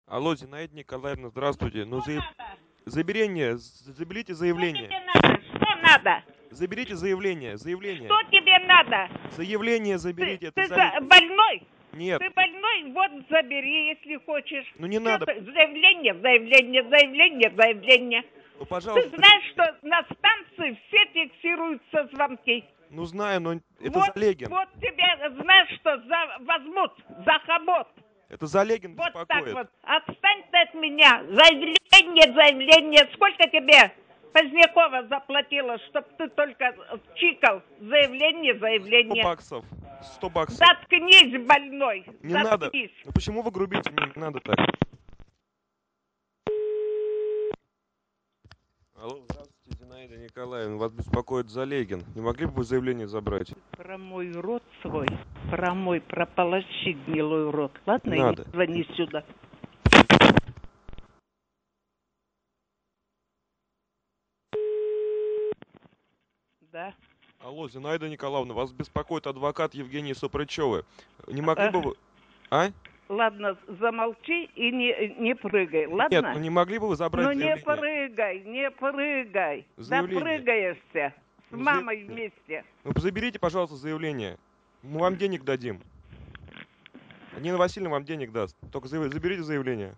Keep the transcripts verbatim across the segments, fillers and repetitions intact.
Алло, Зинаида Николаевна, здравствуйте. Ну, за... заберение, заберите Что заявление. тебе надо? Что надо? Заберите заявление, заявление. Что тебе надо? Заявление Ты, заберите. Это ты за... за- больной? Нет, Ты больной? Вот забери, если хочешь. ну не Чё надо. ты? Заявление, заявление, заявление, заявление. Ну, Ты пожалуйста. знаешь, что на станции все фиксируются звонки? Ну, знаю, но это Вот, Залегин. вот тебе, знаешь что, за, возьмут за хобот. Это Залегин Вот так беспокоит. вот. Отстань ты от меня. Заявление, заявление. Сколько тебе Позднякова заплатила, чтоб ты только чикал? Заявление, Сто заявление. баксов. Сто баксов. Заткнись, больной. Не надо. Заткнись. Ну почему вы грубите? Мне не надо так. Алло, здравствуйте, Зинаида Николаевна. Вас беспокоит Залегин. Не могли бы вы заявление забрать? Про мой рот свой, про мой, прополощи гнилой рот. Ладно, и Надо. не звони сюда. Да. Алло, Зинаида Николаевна, вас беспокоит адвокат Евгений Супрычевы. Не могли А, бы вы... А? Ладно, замолчи и не, не прыгай, ладно? Нет, ну не могли бы вы забрать Ну не заявление? прыгай, не прыгай. Заявление. Да прыгаешься с Ну, мамой заявление. вместе. Ну заберите, пожалуйста, заявление. Мы вам денег дадим. Нина Васильевна вам денег даст. Только заяв- заберите заявление.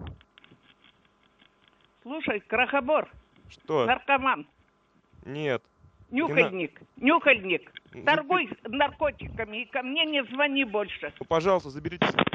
Слушай, крохобор, Что? наркоман, Нет. нюхальник, нюхальник, Ну, торгуй наркотиками и ко мне не звони больше. Ну, пожалуйста, заберите